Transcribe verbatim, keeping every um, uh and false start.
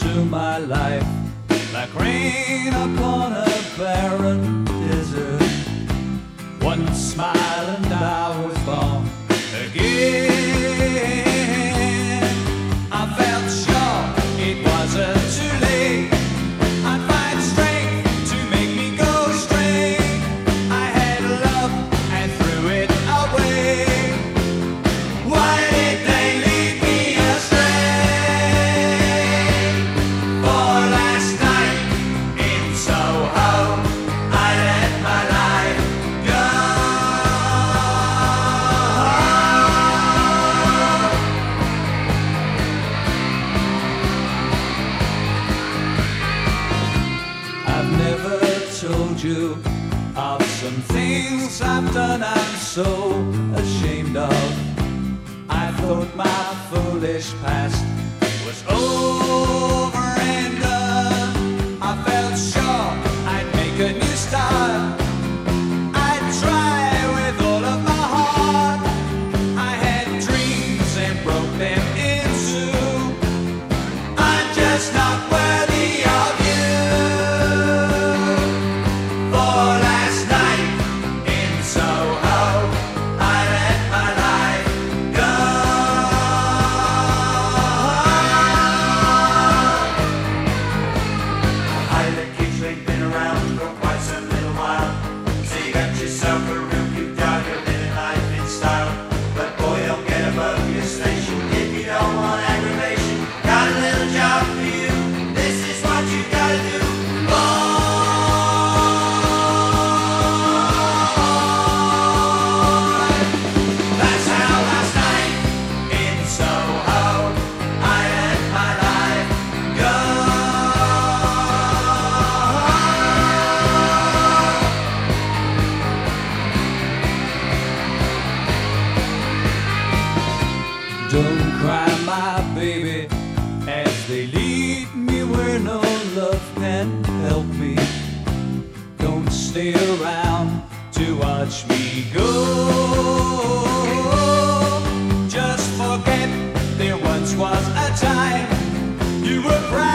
into my life like rain upon a barren desert. One smile and I was born again. I felt sure it wasn't too late. I'd find strength to make me go straight. I had love and threw it away. Why did they lead me astray? For last night in Soho, I let my life go. I've never told you of some things I've done I'm so ashamed of. I thought my foolish past was over and done. I felt sure I'd make a new start. I'd try with all of my heart. I had dreams and broke them in two. I'm just not worthy of you. For last night in Soho, I let my life go. Hi, the kids, they've been around for quite some little while. So you got yourself a real cute dog, you're living life in style. But boy, don't get above your station if you don't want aggravation. Got a little job for you, this is what you gotta do. That's how last night in Soho, I let my life go. Don't cry, my baby, as they lead me where no love can help me. Don't stay around to watch me go. Just forget there once was a time you were proud.